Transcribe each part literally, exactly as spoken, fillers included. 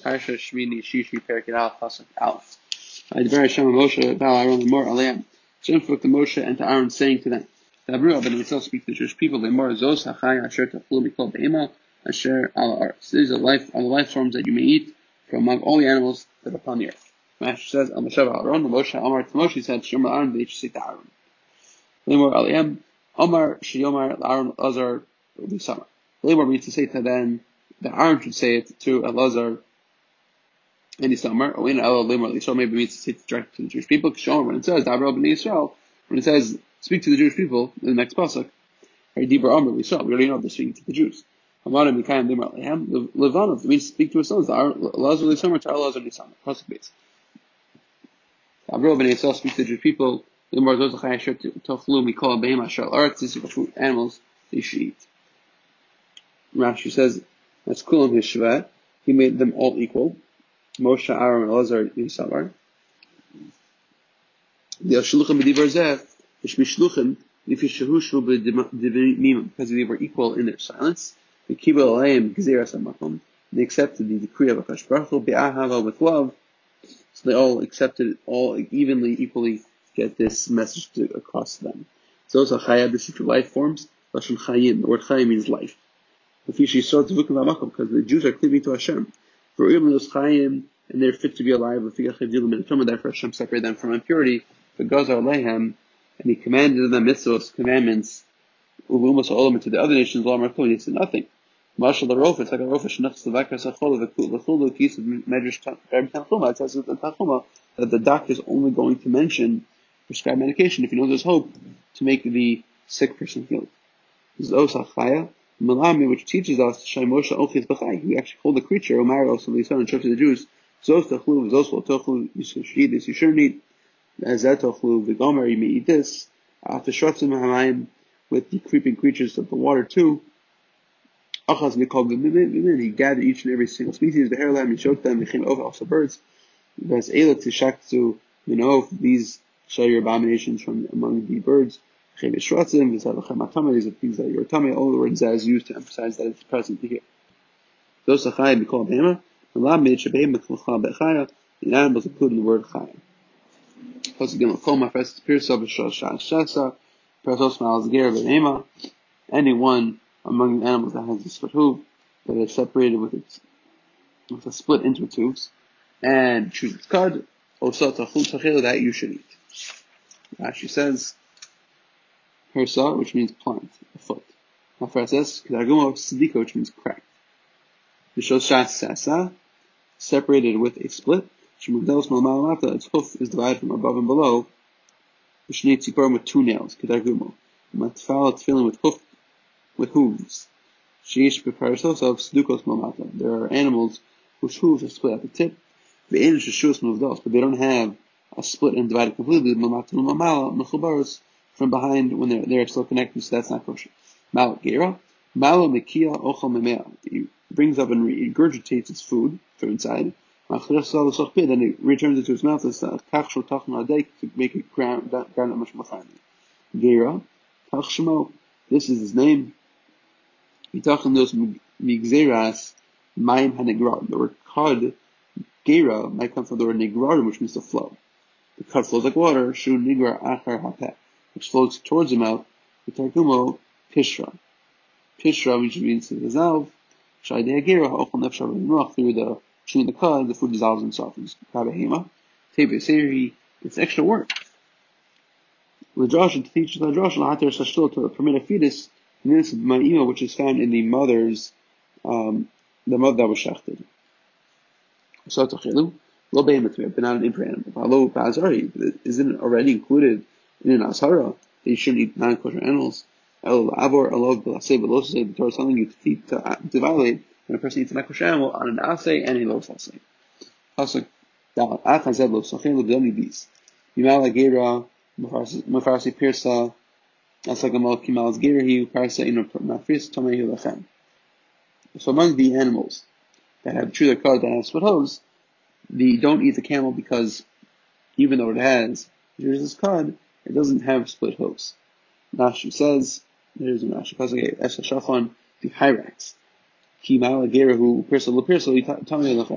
Parsha Shmini Shishi Perik Al Pasuk Aleph. Devar Hashem Moshe Val Aaron Lemor Aleim. Hashem spoke to Moshe and to Aaron, saying to them, "Dabru Abed Yisrael speak to the Jewish people. Lemor Zos Hachai Asher Tachlu Mikol Be'ema Asher Al Arts. These are life are the life forms that you may eat from among all the animals that are upon the earth." Master says, "Al Moshe Aaron Moshe Amar to Moshe said, Shemar Aaron they should say to Aaron, Lemor Aleim Amar Sheyomar Aaron Azar Ulisama. Lemor means to say to them that Aaron should say it to Elazar and Isamar, or in El Lemor Yisrael, maybe means to say it directly to the Jewish people. Because when it says Dabra B'nai Yisrael, when it says speak to the Jewish people in the next pasuk, or Dibra Amar Yisrael, we already know they're speaking to the Jews. Amar Mikayim Lemor Alehem Levanov, it means speak to us. Elazar Isamar to Elazar and Isamar. Pasuk base. Dabra B'nai Yisrael, speak to the Jewish people. Lemor Zozachai Asher Tochlu Mikol Behem Asher Arts. These are the food animals they should eat. Rashi says that's Kulam Hishvat. He made them all equal. Moshe, Aaron, and Elazar, Yisamar. The Ashluchim b'divar zeh, Ishmishluchim, Nifishahushru b'divimim, because they were equal in their silence. The Kibbutz Aleim Gzeras HaMakom, they accepted the decree of Akash Baruch Hu be'ahava with love. So they all accepted, all evenly, equally get this message to, across to them. So also Chaya, this is the life forms. Lashon Chayim, the word Chayim means life. Because the Jews are cleaving to Hashem. For Chayim, and they're fit to be alive. Therefore Hashem separated them from impurity. The Gazar Lehem, and He commanded them mitzvos, commandments, Ulumas Olam to the other nations. He said nothing. Mashal the Rofa, it's like a Rofa Shnach Slavakar Sachol, the Chulu Kis of Medrash Tanchuma. It says in Tanchuma that the doctor is only going to mention prescribed medication if he knows there's hope to make the sick person healed. This is Osachaya. Malami, which teaches us Shaimosha Ochis B'chai, we actually call the creature Omaros of the Son and show to the Jews, Zos Tachlu, Zos Lo Tochlu, you should eat this, you shouldn't eat, as that Tochlu, the Gomer, you may eat this, after Shrotzim Hamayim, with the creeping creatures of the water too. Achaz Mikol B'min, he gathered each and every single species, the hairlam, he showed them, Mechin Ova, also birds, Ves Eila Tishaktu, you know, these show your abominations from among the birds. These are things that you're tummy, all the words that is used to emphasize that it's present here. Those Chayim we call Behema, and La Mid Shabem Mekhlcha Bechaya, the animals including the word Chayim. Pasuk Gimel Kol Mafres Pirsa B'Shal Shas Shasa, Persos Malaz Ger Behema, anyone among the animals that has a split hoof, that is separated with its, with a split into its hooves, and choose its cud, Osa Tachul Tachil, that you should eat. Rashi says, Hersa, which means plant, a foot. Mafrases, Kedargumo, Sidika, which means cracked. Vishos Shas Sasa, separated with a split. Shemugdelos Malmalata, its hoof is divided from above and below. Vishnei Tzikorim with two nails, Kedargumo. Matfal Tefillin with hoof, with hooves. Sheish Beparasos of Sidukos Malmata. There are animals whose hooves are split at the tip. Ve'en Sheshus Muvdos, but they don't have a split and divided completely. Malmata Malmala, Mechubaros, from behind when they're, they're still connected, so that's not kosher. Mal Gera, Malo Mekia Ochel Memea. He brings up and regurgitates its food from inside. Then he returns it to his mouth as a kachshel tachma adek to make it ground that much more finely. Gera, Tachshmo, this is his name. Yitachan dos migzeras mayim hanegrar. The word kod, Gera, might come from the word negrarim, which means to flow. The kod flows like water, shu nigrar achar hapeh, which flows towards the mouth, the targumo, pishra. Pishra, which means to dissolve, shaydei agera, ha'ochel nefshar v'imroch, through the chewing the cud, the food dissolves and softens. Kabehema, teveseri, it's extra work. L'drash, to teach the drash, l'hater sashtil, to permit a fetus, which is found in the mother's, um, the mother that was shechted. So tachilu, lo behemet, but not an impure animal. Halo ba'azari, isn't it already included in an ashara that you shouldn't eat non-kosher animals? El avor alog b'lasei b'losei, the Torah is telling you to eat, to, to violate when a person eats a non-kosher animal on an asay and a los asay. Pasuk dal achazed lo sochen lo b'doni bis. Yimal agera mafarsi pirsa asagamal kimal zgerahi parsa ino mafris tomehi lachem. So among the animals that have true their cud, that have split hooves, the don't eat the camel because even though it has Jesus' cud, it doesn't have split hooves. Rashi says, there's a Rashi pasuk es hashafon the hyrax ki mal agerahu pirsa lo pirsa tomehi lachem.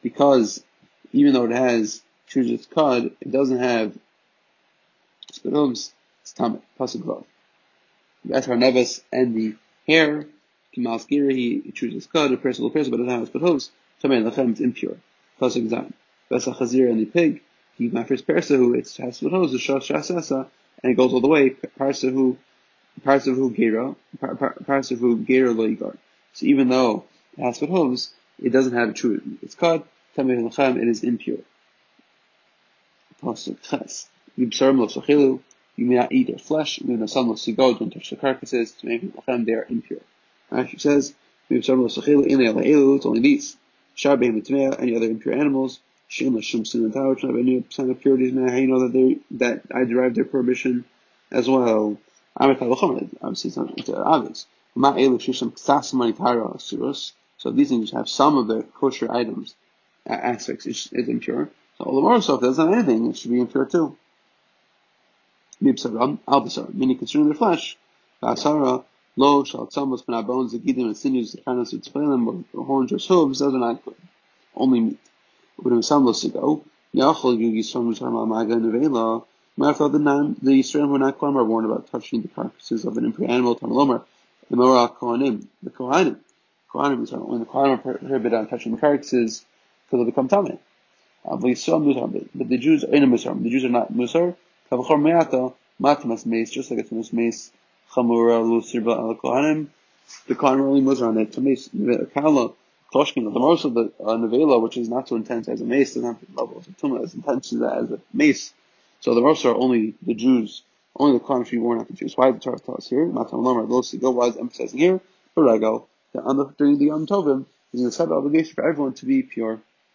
because even though it has Chujit's Kad, it doesn't have Spinoms, it's Tameh. Pasuk Vav. That's our Neves and the hair, Kimal's Gira, he chooses Kad, a person will person, but it doesn't have Spinoms, Tameh Lechem, it's impure. Pasuk Zayin. Vesach Chazir and the pig, he mafres Persahu, it has Spinoms, the Shas Shasasa, and it goes all the way, Parsahu, Parsahu Gira, Parsahu Gira Loigar. So even though it has Spinoms, it doesn't have a true, it's Kad, Tameh Lechem, it is impure. Pasuk Ches. Yibsarim lo sochilu, you may not eat their flesh, you may not some lo sigo, don't touch the carcasses, to make them they are impure. Rashi says, Yibsarim lo sochilu, in the elu, it's only these. Shar behem l'tmea, any other impure animals, shem l'shum sin and tower, which have any percent of purities, man, how you know that they, that I derive their prohibition as well. Amet halachomed, obviously it's not, it's obvious. Ma elu shisham ksas manitara surus, so these things have some of the kosher items, aspects is, is impure. So all the more stuff doesn't have anything, it should be impure too. Mibsaram, albasar, meaning concerning their flesh. Basara, lo, shal tzamos, penah bones, the gidim and sinews, the kindness of tzpelim, or horns or hooves, those are not good. Only meat. When it some los to go, yachol yisram yisram al maga nevela. Matter the nine, the Yisraelim who are not Kohanim are warned about touching the carcasses of an impure animal, Tamalomer, the Morah Kohanim, the Kohanim. Kohanim, when the Kohanim are prohibited on touching the carcasses, because they'll become Tameh. But the Jews are in a Musar. The Jews are not Musar. Kavachor me'ata, matmas mace, just like a tumas mace, chamura, lusirba, al kohanim. The kohanim are only Musar on it. Tumas, kala, toshkin, the most of the uh, nevela, which is not so intense as a mace, doesn't have the level of the tumah as intense as a mace. So the most are only the Jews, only the kohanim should be worn out the Jews. Why did the Torah tell us here? Matam lomar, los go, why is emphasizing here? Barego, that on the, during the Yom Tovim, there's a set obligation for everyone to be pure.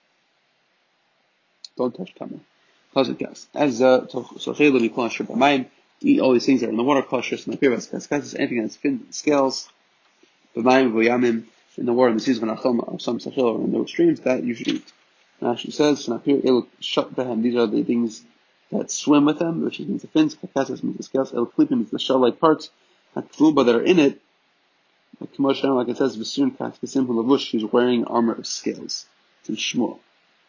Don't touch tameh. Closet gas. As uh, so chayla be kosher b'mayim. Eat all these things that are in the water kosher. So napir v'skaskas, anything that's fin scales. B'mayim v'yamim, in the water in the season of Nachama of some sachil or in those streams that you should eat. And she says, napir el shut behem. These are the things that swim with them, which means the fins. Kakasas means the scales. El klipim means the shell-like parts. Hakfulba that are in it. Like Kemoshe, like it says, v'sun kaskasim hulavush. She's wearing armor of scales. It's in Shmuel.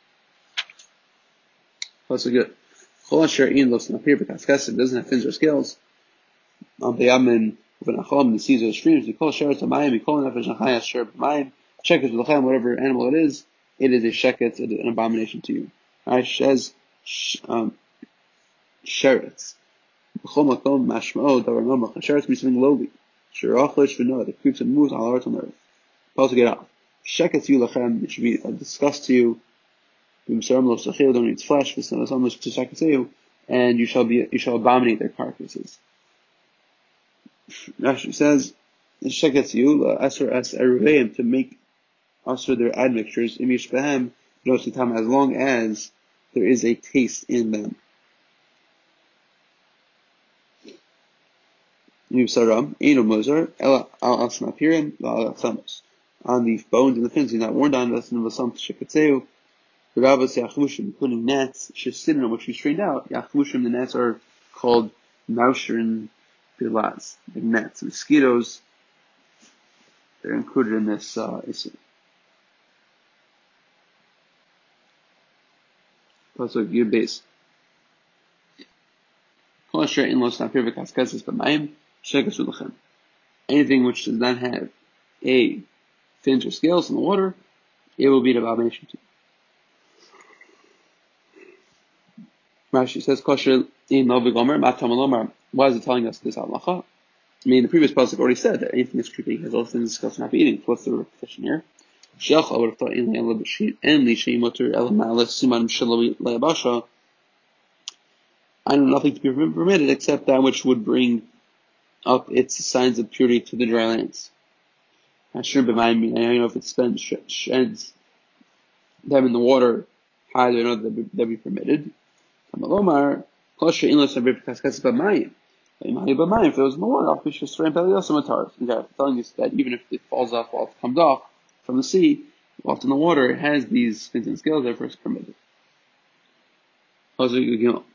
Also good. Chol asher in los napir b'kaskassim doesn't have fins or scales. On beyamin v'nachom the seas or the streams. You call sheretz hamayim. You call nefesh nachay asher b'mayim. Sheket v'lachem, whatever animal it is, it is a sheket, an abomination to you. Right? Says um, sheretz. B'chol makom mashmao davar nomach. Sheretz means something lowly. Sherachlish v'noah that creeps and moves all earth on the earth. Also get off. Sheket to you lachem. It should be a disgust to you. Don't eat flesh, and you shall be you shall abominate their carcasses. Rashi says, to make also their admixtures, as long as there is a taste in them. On the bones and the fins, you're not warned on this, the rabbis yachvushim, including gnats, shesidim, which we strained out. Yachvushim, the gnats are called mausrin bilaz, like gnats, mosquitoes. They're included in this uh, issue. Also, your base. Anything which does not have a fins or scales in the water, it will be an abomination to you. Rashi says, kosher in Novi Gomer, Matam Alomar. Why is it telling us this halacha? I mean, the previous pasuk already said that anything that's creepy has all things discussed not be eating. What's the repetition here? Shecha, I would have thought, in the Elabashit, and the Sheimoter Elamalis, Siman Shalawi Layabasha. I know nothing to be permitted except that which would bring up its signs of purity to the dry lands. I shouldn't remind me, I don't know if it spends, sheds them in the water, how do I know that they'd be permitted? Kamalomar, kosher inless and rib kaskasas b'mayim. B'mayim, if it was in the water, I'll fish a strain peliosum atar. Yeah, telling us that even if it falls off while it comes off from the sea, while it's in the water, it has these fins and scales, therefore it's permitted. Also, you know,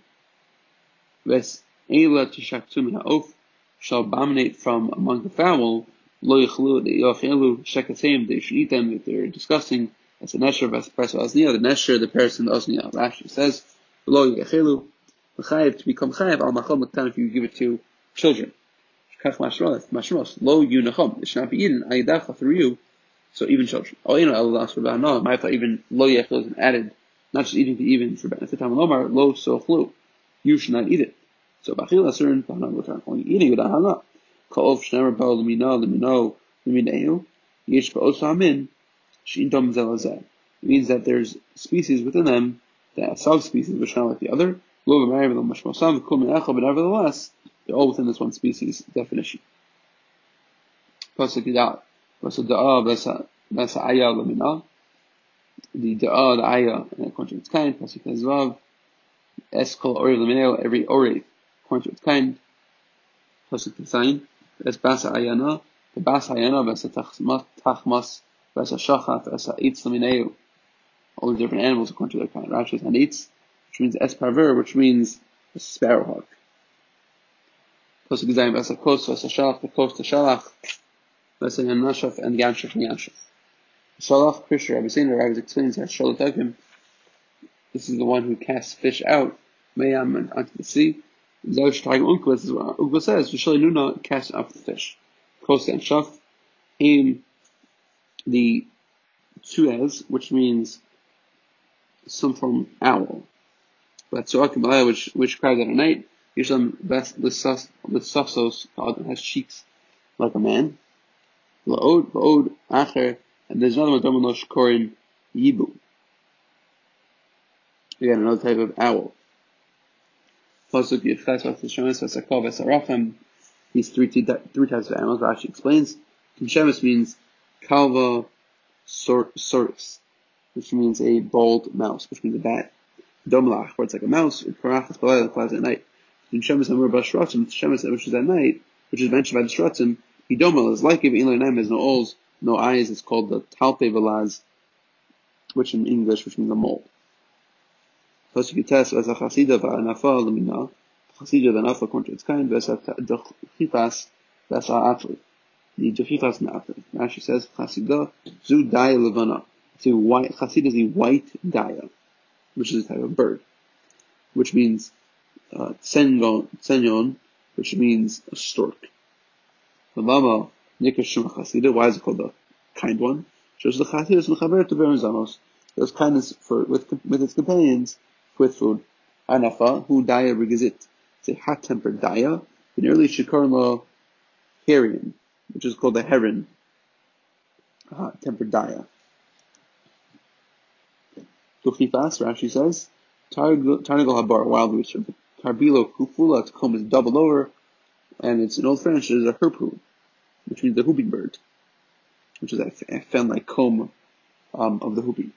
Ves Eila Tishaktum min ha'of shall abominate from among the fowl, lo yichlu, yochelu, shekateim, they should eat them if they're disgusting, That's the Nesher, that's the person Osniya, the Nesher, the person Osniya. Rashi says, Lo Yechelu, L'chayev, to become Chayev, Al Machom L'ktan, if you give it to children. Kach Mashros, Lo Yunachom, it should not be eaten, Ayidacha, through you, so even children. Oh, you know, Allah for Ba'anah, my thought even Lo Yechelu is added, not just eating to even for benefit. Tamalomar, Lo Sochlu, you should not eat it. So Bachil Asur, Ba'anah L'ktan, only eating without Hana. Ka'ov Shnemer Ba'o L'mino, L'mino, L'mineu, Yesh Ba'os Ha'amin, She'intom Zelazeh. It means that there's species within them, that are subspecies which are not like the other. But nevertheless, they're all within this one species definition. Pasuk Yidal. Pasuk Da'ah Vesa Aya Lamina. The Da'ah, the Aya, according to its kind. Pasuk Ezvav. Eskol Ori Lamineo, every Ori, according to its kind. Pasuk Tzayin. Es Basa Ayana. The Basa Ayana, Vesa Tachmas. Vesa Shachat, Vesa Eitz Lamineo. All the different animals according to their kind. Rashi says Hanitz, which means Esparver, which means a sparrowhawk. Pasuk Zayim Vesa Kos, Vesa Shalach, the Kos, the Shalach, Vesa Yanashaf, and Yanshaf, and Yanshaf. Shalach, Krisher, Rabbi Zayin, Rabbi explains that Shalotagim, this is the one who casts fish out, Mayam, and onto the sea. Zosh Tagim Unkva, this is what Unkva says, Vishali Nuna casts out the fish. Kos and Shaf, Aim, the Suez, which means some form of owl. But Tzoakim which which cries at night, Yishlam best Lissasos has cheeks like a man. La'od, La'od, Acher, and there's another one, Dominosh Korin Yibu. Again, another type of owl. Pasuk Yichas Vasashemes Vasakov Vasarachem. These three three types of animals. Rashi explains. Shemes means Kalva Soris, which means a bald mouse, which means a bat. Domlach, where it's like a mouse, Parachas Balei, flies at night. In Shemes Amur Bashratim, Shemes, which is at night, which is mentioned by the Shratim, Idomel is like if Eloim has no ols, no eyes, it's called the Talpe Velaz, which in English, which means a mole. Pasuk Yites, as a Chasida Va'anafa Lamina, Chasida Va'anafa, according to its kind, Vesa Dechitas, Vesa Atli. The Dechitas Ma'atli. Rashi says, Chasida, Zu Daya Levana. It's a white, Chasida is a white Daya, which is a type of bird, which means uh, tsenyon, which means a stork. The lama nikashum chasida. Why is it called the kind one? Shows the chasida is mechaber to berenzanos. There's kindness for with with its companions with food. Anafa hu daya regizit. It's a hot-tempered daya. In early shikarlo heron, which is called the heron. A hot-tempered daya. Tuchifas, Rashi says, Tarnagol habar, wild rooster. Tarbilo kufula, its comb is doubled over, and it's in Old French, there's a herpu, which means the whooping bird, which is a fan-like comb um, of the whooping.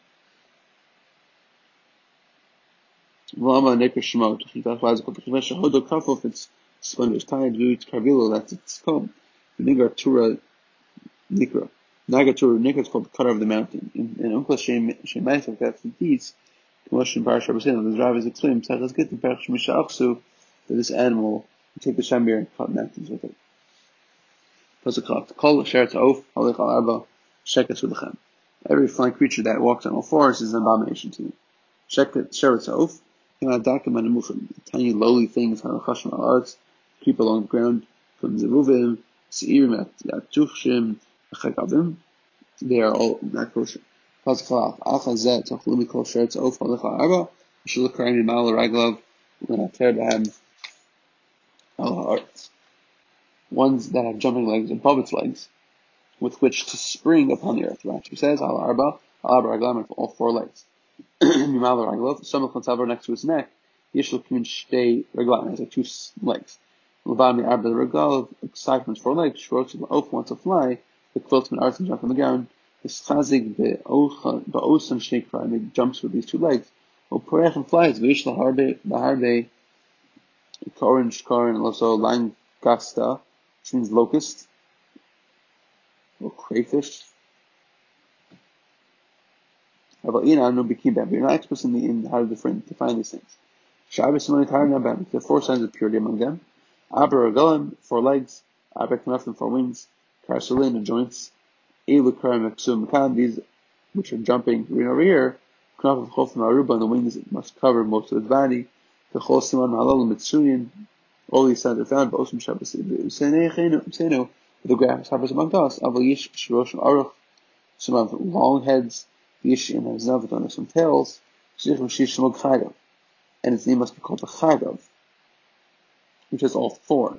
Lama nekar shemo, Tuchifas, why is it called Tuchifas? Shahodo kafo, if its sponge is tied, Vut Tarbilo, that's its comb. Nigar tura nikra. Nagatur Nikra is called the cutter of the mountain. In Unkla Shemaisov, that's the deeds. Commotion Parashat B'Sinah, the Rav is explaining, let's get the Parashat Misha'achsu, that this animal will take the Shamir and cut mountains with it. Pasuk Kol Sheretz Ha'of, Halech Al Arba, Sheket V'Lechem. Every flying creature that walks on all fours is an abomination to you. Sheket Sheretz Ha'of, Himadakim Anemuchim, tiny lowly things, Hanachashim Al-Arz, creep along the ground, from Zeruvim, Seirim Yatuchshim, they are all not kosher. Pasuk Achazet Tachlumi Kol Sheretz Ha'of Halech Al Arba, Shulakarim Mal Raglav, we're going to tear them Al Ha'aretz. Ones that have jumping legs above its legs, with which to spring upon the earth. Rashi says, Al Arba, Al Arba Raglam, all four legs. Mimal Raglav, Samach Latzavar next to his neck, Yishlo Kimin Shtei Raglam, has like two legs. Lavan Mi Arba Raglav, aside from its four legs, Shorts Oaf wants to fly, the quilt and arts and jump on the ground. The Schazig Ba'osan Shnei and it jumps with these two legs. O Porech and flies, Vish Laharbe, Laharbe, Korin Shkorin, and also Langasta, which means locust, or crayfish. How about Ina, no Bikibab? You're not experts in, the, in how to define, define these things. Shabbos Simoni Taranabam, there are four signs of purity among them. Abra Regalim, four legs. Abra Knafim, four wings. Karsulin, the joints. Elu Karam Meksum Mekan, these which are jumping right over here, Knaf of Chof Aruba, and the wings must cover most of the body. The Chol Siman Halal Mitsuyin, all these signs are found, but also Shabbos Usenu, the grasshoppers among us, Aval Yish Shirosh Aruch, some have long heads, Yish and has Zavat some tails, Shichim Shish Shmog Chaydav, and its name must be called the Chaydav, which is all four.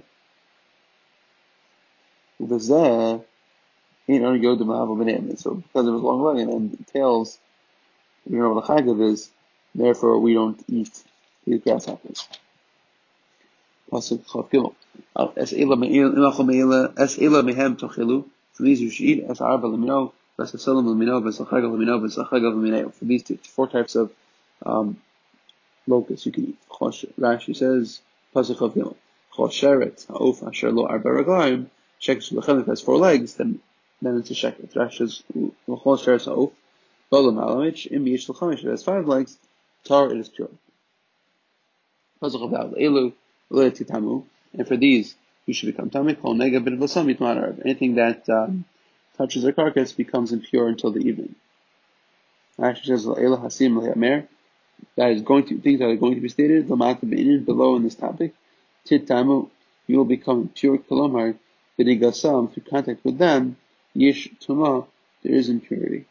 Uvazeh, ain't on Yodim Aval Benem, so because of his long leg and the tails, we know what the Chaydav is, therefore we don't eat these grasshoppers. Pasuk Chav Gimel. Es ela meila, es ela mehem tochilu. For these you should eat. Es arba lemino, ves esalam lemino, ves achaga lemino, ves achaga lemino. For these two, four types of um, locusts you can eat. Rashi says, Pasuk Chav Gimel. Chol sheret ha'of asher lo arba raglayim. Sheket shulachem, if it has four legs, then then it's a sheket. Rashi says, Chol sheret ha'of. Bolam alamich, im yish l'chamish, if it has five legs, tar it is pure. Pasuk Chav Elu. And for these, you should become tamei. Kol nega b'nei v'sam yitmar. Anything that um, touches their carcass becomes impure until the evening. Rashi says, "Eila hasim le'amer." That is going to things that are going to be stated. L'mata be'inin, below in this topic. Tit tamu, you will become impure. Kolomar b'nigasam, through contact with them. Yish tuma, there is impurity.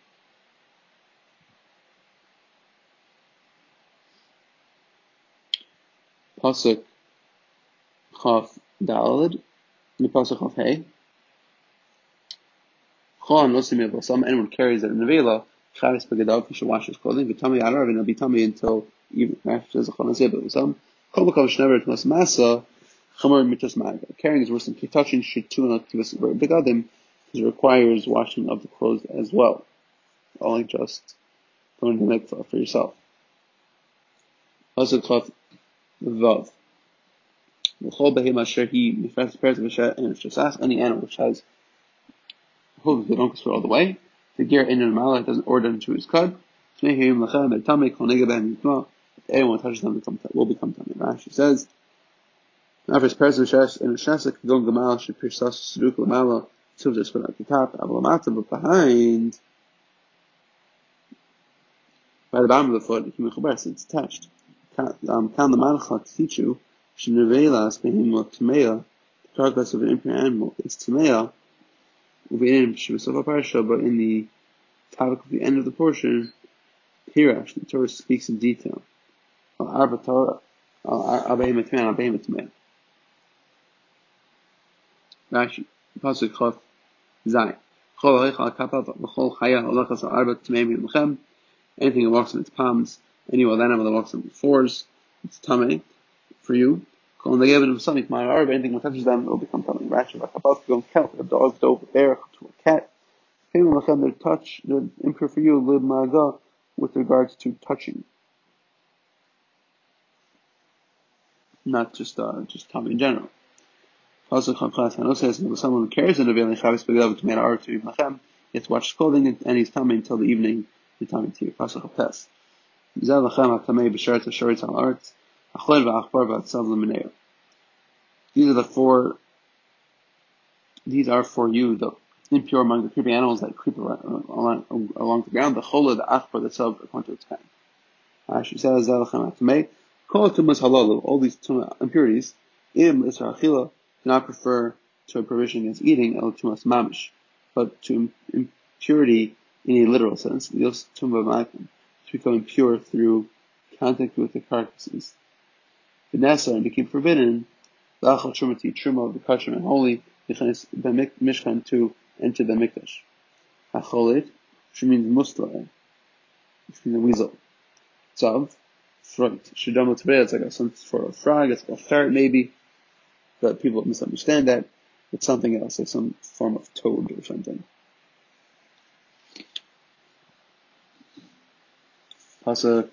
Pasuk Chaf Daled, the Pasuk Chaf Hey. Anyone carries it in the Vela, Chavis Begadav, he should wash his clothing, Vitami Arav, and it'll be tummy until evening. Rashi says, Chol B'kol Shnever Tmas Masa, Chomer Mitzvos Maga. Carrying is worse than touching, should two not give us Begadim, because it requires washing of the clothes as well. Only just going to make for yourself. Pasuk Chaf Vav. And just ask any animal which has hooves that don't go through all the way. The gear in and mala doesn't order them to his cud. If anyone touches them, will become tummy. Rashi says, "After person and shasik gon gamal should pierce suduk lamala to just put at the top, avalamata, but behind by the bottom of the foot, it's attached. Um, count the malachat to teach you." Shnevelas behemot tmeya, the carcass of an impure animal is tmeya. But in the topic of the end of the portion, Hirash, the Torah speaks in detail. Rashi, Pasuk Chaf Zayin. Anything that walks on its palms, any wild animal that walks on its fours, it's tamei for you. Anything that touches them will become tamei. Rashi, a dog, dove, a bear, to a cat. They're touch, they're impure for you, lib maga, with regards to touching. Not just uh, just tamei in general. Also, Chachas says, if someone carries an avail and Shabbos Begav to make an art to Machem, he has to wash his clothing and he's tamei until the evening. The tamei to you. Pasuk Chav. Zel lachem hatamei b'sharetz hasharetz al arts. These are the four, these are for you, the impure among the creeping animals that creep around, along, along the ground, the chola, the achbar, the sub, according to its kind. Rashi says, all these impurities, im isra achila, do not prefer to a prohibition against eating, el tumas mamish, but to impurity in a literal sense, to become impure through contact with the carcasses. Vanessa, and became forbidden, the achal trumati, truma of the kosher and holy, the mishkan to enter the mikdash. Acholit, which means musla, which means a weasel. Tzav, front. Shidam l'tbei, it's like a some for a frog, it's like a ferret maybe, but people misunderstand that. It's something else, like some form of toad or something. Pasuk.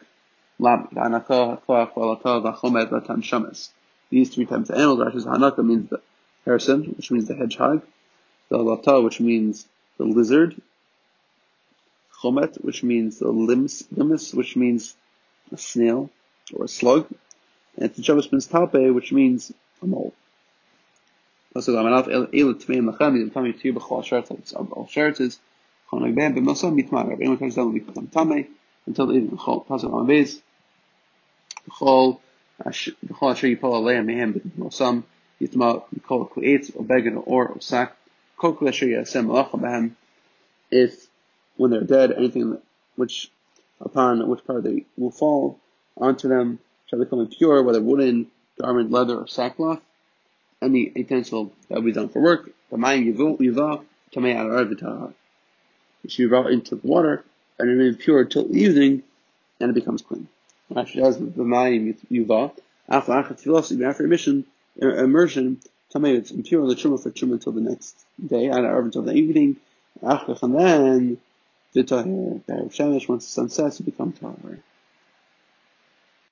These three types of animals, Rashi says, Hanaka means the person, which means the hedgehog, the lata, which means the lizard, chomet, which means the lims, limus, which means a snail or a slug, and the Shabbos means talpe, which means a mole. Pasuk. Chol Nagbehem b'Mosam Mitmar. If anyone touches them, will become Tameh until the evening. Chol Pasuk on Beis. Chol Chol Asher Yipol Aleim Mehem b'Mosam Yitma Mikol Ku'etz or Beged or or Sack. Kol Kol Asher Yasem Malacha B'Hem. If when they're dead, anything which upon which part they will fall onto them shall become impure, whether wooden, garment, leather, or sackcloth. Any utensil that will be done for work. The mayim yuva tamei al arvitah. It should be brought into the water and remain pure till the evening, and it becomes clean. Actually, as the mayim yuva after after tefillah, after emission immersion, tamei it's impure on the truma for truma until the next day, and arv until the evening. After and then the tahir, the shemesh once the sun sets, it becomes tahir.